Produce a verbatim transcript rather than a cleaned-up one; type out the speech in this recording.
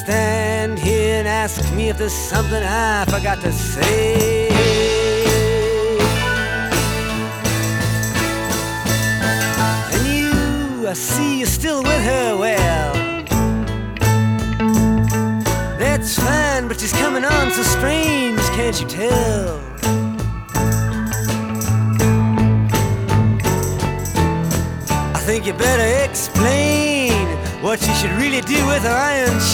stand here and ask me if there's something I forgot to say. And you, I see you're still with her, well, that's fine, but she's coming on so strange, can't you tell? I think you better explain what you should really do with her iron